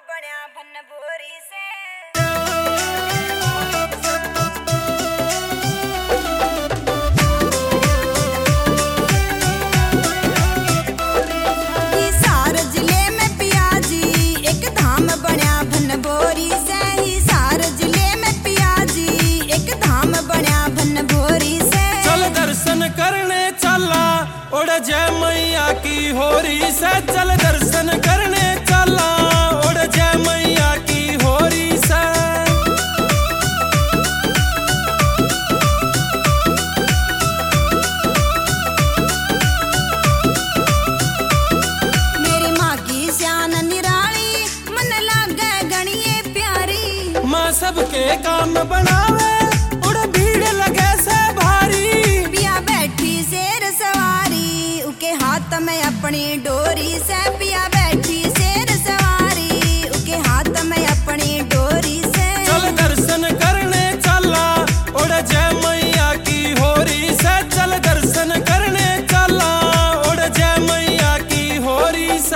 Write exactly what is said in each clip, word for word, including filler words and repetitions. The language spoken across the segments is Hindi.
बण्या भन भोरी से हिसार जिले में पियाजी एक धाम बण्या भन भोरी से हिसार जिले में पियाजी एक धाम बण्या भन भोरी से चल दर्शन करने चला उड़ जय मैया की होरी से चल दर्शन करने चला उड़ जय मैया की होरी से मेरी माँ की श्यान निराली मन लागे गणिये प्यारी माँ सबके काम बनावे उड़ भीड़ लगे से भारी पिया बैठी शेर सवारी उके हाथ में अपनी डोरी से पिया बैठी शेर सवारी उके हाथ में अपनी डोरी से चल दर्शन करने चला उड़ जय मैया की होरी से चल दर्शन करने चला उड़ जय मैया की होरी से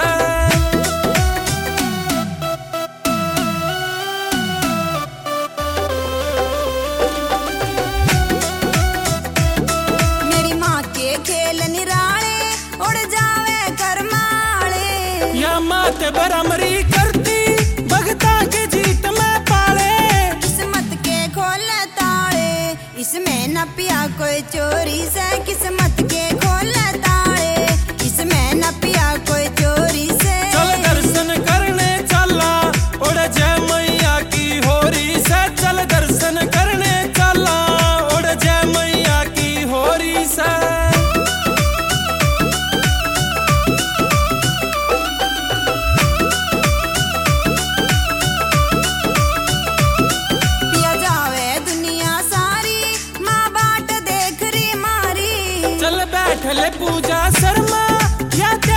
मेरी माँ के खेल निराले उड़ जावे करमाले या मात बरामरी करती भगता की जीत में पाले किस्मत के खोल ताले इसमें न पिया कोई चोरी से किस्मत के खोल ताले इसमें न पिया कोई चोरी से चल दर्शन करने चला उड़ जय मैया की होरी से चल दर्शन करने चला उड़ जय मैया की होरी से पिया जावे दुनिया सारी माँ बाट देख री मारी चल बैठ ले पूजा शर्मा या